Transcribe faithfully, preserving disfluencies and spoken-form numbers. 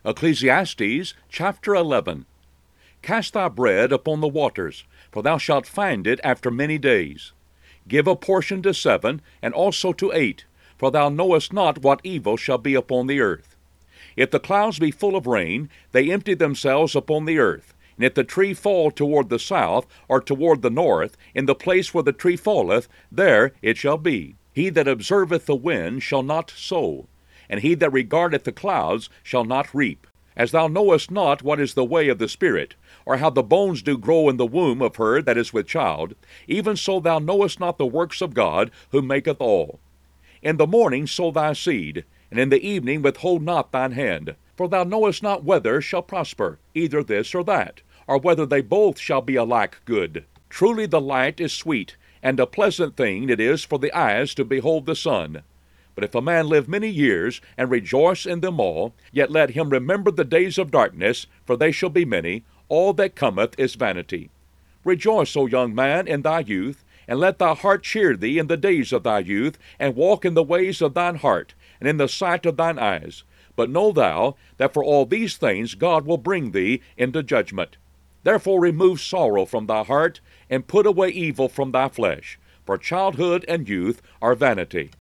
Ecclesiastes chapter eleven. Cast thy bread upon the waters, for thou shalt find it after many days. Give a portion to seven, and also to eight, for thou knowest not what evil shall be upon the earth. If the clouds be full of rain, they empty themselves upon the earth. And if the tree fall toward the south, or toward the north, in the place where the tree falleth, there it shall be. He that observeth the wind shall not sow, and he that regardeth the clouds shall not reap. As thou knowest not what is the way of the Spirit, or how the bones do grow in the womb of her that is with child, even so thou knowest not the works of God, who maketh all. In the morning sow thy seed, and in the evening withhold not thine hand. For thou knowest not whether shall prosper, either this or that, or whether they both shall be alike good. Truly the light is sweet, and a pleasant thing it is for the eyes to behold the sun. But if a man live many years, and rejoice in them all, yet let him remember the days of darkness, for they shall be many. All that cometh is vanity. Rejoice, O young man, in thy youth, and let thy heart cheer thee in the days of thy youth, and walk in the ways of thine heart, and in the sight of thine eyes. But know thou, that for all these things God will bring thee into judgment. Therefore remove sorrow from thy heart, and put away evil from thy flesh. For childhood and youth are vanity.